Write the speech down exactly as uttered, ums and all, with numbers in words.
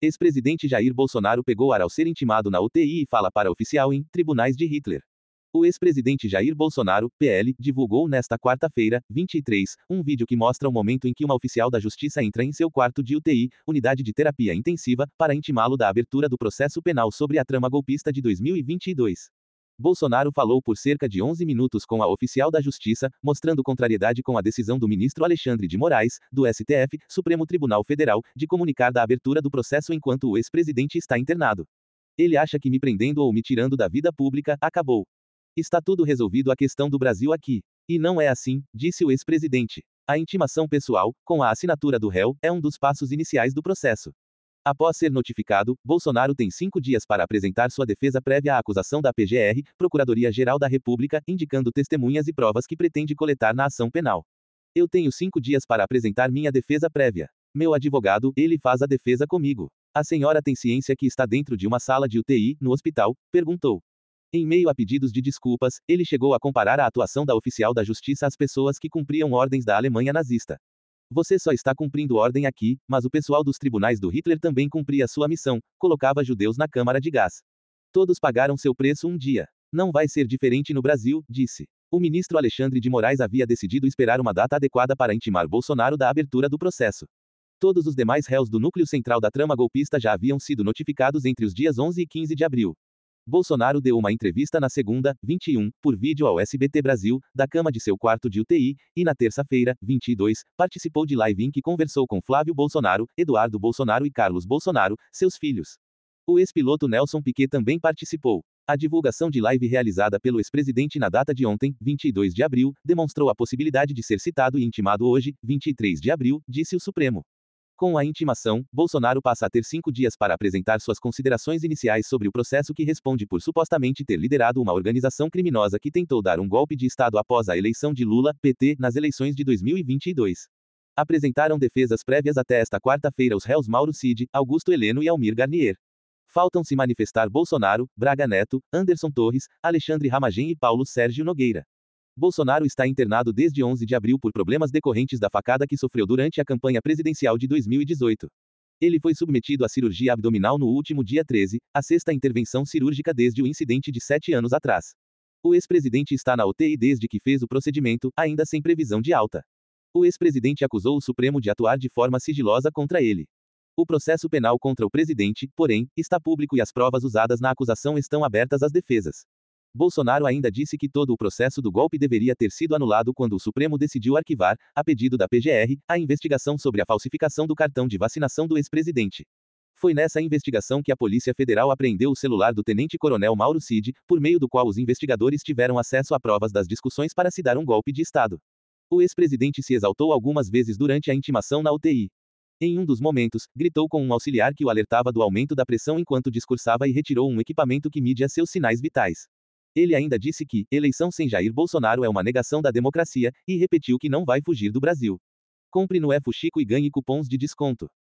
Ex-presidente Jair Bolsonaro pegou ar ao ser intimado na U T I e fala para oficial em tribunais de Hitler. O ex-presidente Jair Bolsonaro, P L, divulgou nesta quarta-feira, vinte e três, um vídeo que mostra o momento em que uma oficial da justiça entra em seu quarto de U T I, unidade de terapia intensiva, para intimá-lo da abertura do processo penal sobre a trama golpista de dois mil e vinte e dois. Bolsonaro falou por cerca de onze minutos com a oficial da justiça, mostrando contrariedade com a decisão do ministro Alexandre de Moraes, do S T F, Supremo Tribunal Federal, de comunicar da abertura do processo enquanto o ex-presidente está internado. Ele acha que me prendendo ou me tirando da vida pública, acabou. Está tudo resolvido a questão do Brasil aqui. E não é assim, disse o ex-presidente. A intimação pessoal, com a assinatura do réu, é um dos passos iniciais do processo. Após ser notificado, Bolsonaro tem cinco dias para apresentar sua defesa prévia à acusação da P G R, Procuradoria-Geral da República, indicando testemunhas e provas que pretende coletar na ação penal. Eu tenho cinco dias para apresentar minha defesa prévia. Meu advogado, ele faz a defesa comigo. A senhora tem ciência que está dentro de uma sala de U T I, no hospital? Perguntou. Em meio a pedidos de desculpas, ele chegou a comparar a atuação da oficial da justiça às pessoas que cumpriam ordens da Alemanha nazista. Você só está cumprindo ordem aqui, mas o pessoal dos tribunais do Hitler também cumpria sua missão, colocava judeus na câmara de gás. Todos pagaram seu preço um dia. Não vai ser diferente no Brasil, disse. O ministro Alexandre de Moraes havia decidido esperar uma data adequada para intimar Bolsonaro da abertura do processo. Todos os demais réus do núcleo central da trama golpista já haviam sido notificados entre os dias onze e quinze de abril. Bolsonaro deu uma entrevista na segunda, vinte e um, por vídeo ao S B T Brasil, da cama de seu quarto de U T I, e na terça-feira, vinte e dois, participou de live em que conversou com Flávio Bolsonaro, Eduardo Bolsonaro e Carlos Bolsonaro, seus filhos. O ex-piloto Nelson Piquet também participou. A divulgação de live realizada pelo ex-presidente na data de ontem, vinte e dois de abril, demonstrou a possibilidade de ser citado e intimado hoje, vinte e três de abril, disse o Supremo. Com a intimação, Bolsonaro passa a ter cinco dias para apresentar suas considerações iniciais sobre o processo que responde por supostamente ter liderado uma organização criminosa que tentou dar um golpe de Estado após a eleição de Lula, P T, nas eleições de dois mil e vinte e dois. Apresentaram defesas prévias até esta quarta-feira os réus Mauro Cid, Augusto Heleno e Almir Garnier. Faltam se manifestar Bolsonaro, Braga Neto, Anderson Torres, Alexandre Ramagem e Paulo Sérgio Nogueira. Bolsonaro está internado desde onze de abril por problemas decorrentes da facada que sofreu durante a campanha presidencial de dois mil e dezoito. Ele foi submetido à cirurgia abdominal no último dia treze, a sexta intervenção cirúrgica desde o incidente de sete anos atrás. O ex-presidente está na U T I desde que fez o procedimento, ainda sem previsão de alta. O ex-presidente acusou o Supremo de atuar de forma sigilosa contra ele. O processo penal contra o presidente, porém, está público e as provas usadas na acusação estão abertas às defesas. Bolsonaro ainda disse que todo o processo do golpe deveria ter sido anulado quando o Supremo decidiu arquivar, a pedido da P G R, a investigação sobre a falsificação do cartão de vacinação do ex-presidente. Foi nessa investigação que a Polícia Federal apreendeu o celular do tenente-coronel Mauro Cid, por meio do qual os investigadores tiveram acesso a provas das discussões para se dar um golpe de Estado. O ex-presidente se exaltou algumas vezes durante a intimação na U T I. Em um dos momentos, gritou com um auxiliar que o alertava do aumento da pressão enquanto discursava e retirou um equipamento que media seus sinais vitais. Ele ainda disse que, eleição sem Jair Bolsonaro é uma negação da democracia, e repetiu que não vai fugir do Brasil. Compre no F Chico e ganhe cupons de desconto.